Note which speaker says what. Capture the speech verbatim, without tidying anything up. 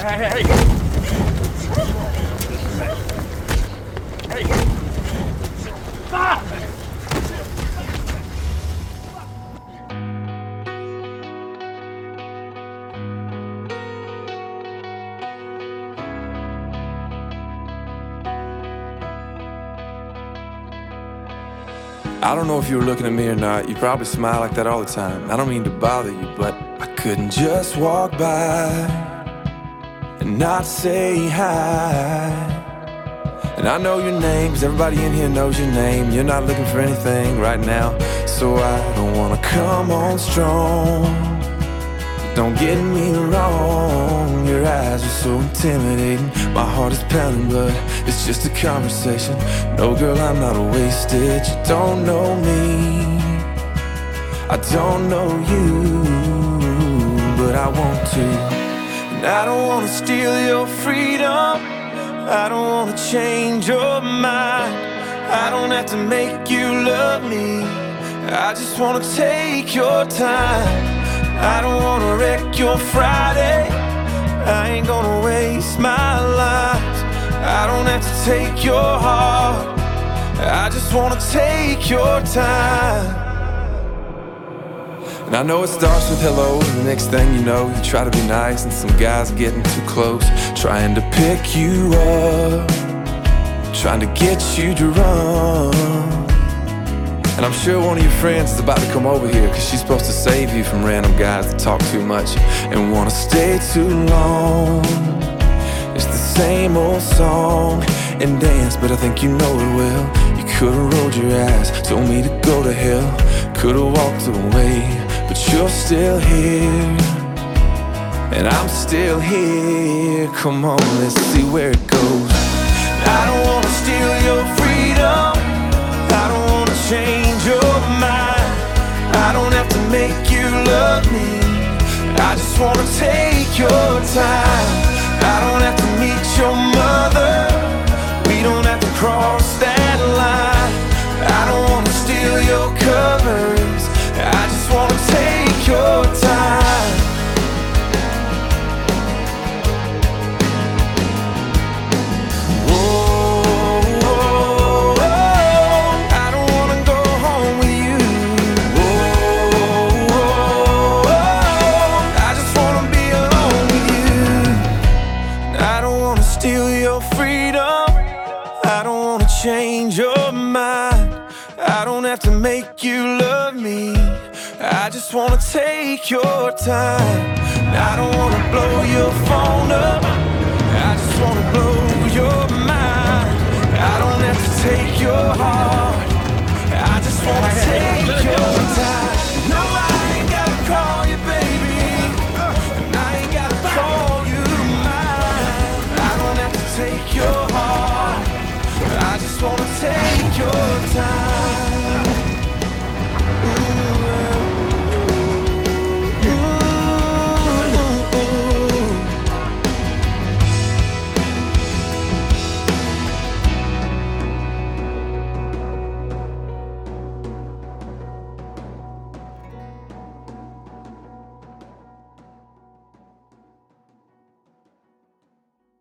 Speaker 1: Hey! Hey! Stop!
Speaker 2: I don't know if you were looking at me or not. You probably smile like that all the time. I don't mean to bother you, but I couldn't just walk by and not say hi. And I know your name, 'cause everybody in here knows your name. You're not looking for anything right now, so I don't wanna come on strong. Don't get me wrong, your eyes are so intimidating. My heart is pounding, but it's just a conversation. No, girl, I'm not wasted. You don't know me, I don't know you, but I want to. And I don't wanna steal your freedom, I don't wanna change your mind. I don't have to make you love me, I just wanna take your time. I don't wanna wreck your Friday, I ain't gonna waste my life. I don't have to take your heart, I just wanna take your time. And I know it starts with hello, and the next thing you know, you try to be nice, and some guy's getting too close, trying to pick you up, trying to get you to run. And I'm sure one of your friends is about to come over here, 'cause she's supposed to save you from random guys that talk too much and wanna stay too long. It's the same old song and dance, but I think you know it well. You could've rolled your eyes, told me to go to hell, could've walked away, but you're still here, and I'm still here. Come on, let's see where it goes. I don't wanna steal your freedom, I don't wanna change your mind. I don't have to make you love me, I just wanna take your time. I don't have to meet your mother, we don't have to cross that line. I don't wanna steal your covers, I just wanna take your time. Change your mind, I don't have to make you love me, I just wanna take your time. I don't wanna blow your phone up, I just wanna blow your mind. I don't have to take your heart, I just wanna take your time. No, I ain't gotta call you baby, and I ain't gotta call you mine. I don't have to take your heart, I just wanna take your time.